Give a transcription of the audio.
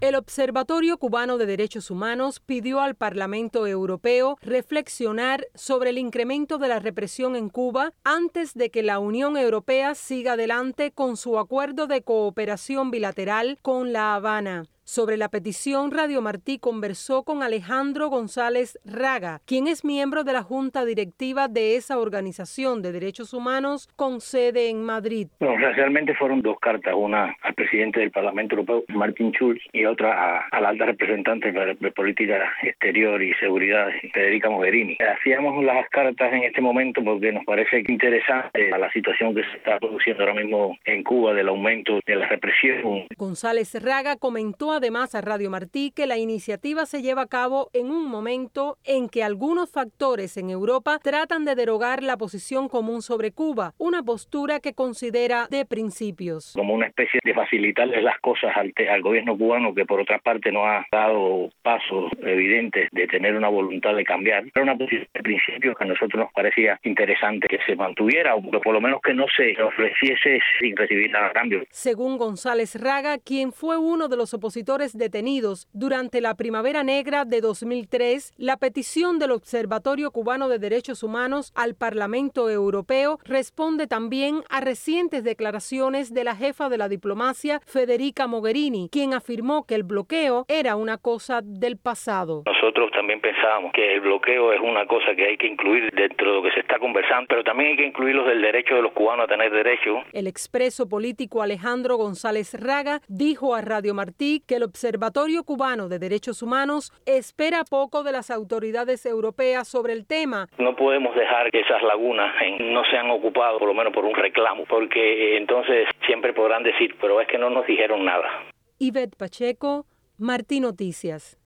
El Observatorio Cubano de Derechos Humanos pidió al Parlamento Europeo reflexionar sobre el incremento de la represión en Cuba antes de que la Unión Europea siga adelante con su acuerdo de cooperación bilateral con La Habana. Sobre la petición, Radio Martí conversó con Alejandro González Raga, quien es miembro de la Junta Directiva de esa organización de derechos humanos con sede en Madrid. Bueno, realmente fueron dos cartas, una al presidente del Parlamento Europeo, Martin Schulz, y otra a la alta representante de Política Exterior y Seguridad, Federica Mogherini. Hacíamos las cartas en este momento porque nos parece interesante la situación que se está produciendo ahora mismo en Cuba del aumento de la represión. González Raga comentó además a Radio Martí que la iniciativa se lleva a cabo en un momento en que algunos factores en Europa tratan de derogar la posición común sobre Cuba, una postura que considera de principios. Como una especie de facilitarles las cosas al gobierno cubano, que por otra parte no ha dado pasos evidentes de tener una voluntad de cambiar. Era una posición de principios que a nosotros nos parecía interesante que se mantuviera, o que por lo menos que no se ofreciese sin recibir nada a cambio. Según González Raga, quien fue uno de los opositores detenidos durante la Primavera Negra de 2003, la petición del Observatorio Cubano de Derechos Humanos al Parlamento Europeo responde también a recientes declaraciones de la jefa de la diplomacia, Federica Mogherini, quien afirmó que el bloqueo era una cosa del pasado. Nosotros también pensábamos que el bloqueo es una cosa que hay que incluir dentro de lo que se está conversando, pero también hay que incluir los del derecho de los cubanos a tener derechos. El expreso político Alejandro González Raga dijo a Radio Martí que el Observatorio Cubano de Derechos Humanos espera poco de las autoridades europeas sobre el tema. No podemos dejar que esas lagunas no sean ocupadas, por lo menos por un reclamo, porque entonces siempre podrán decir, pero es que no nos dijeron nada. Ivette Pacheco, Martí Noticias.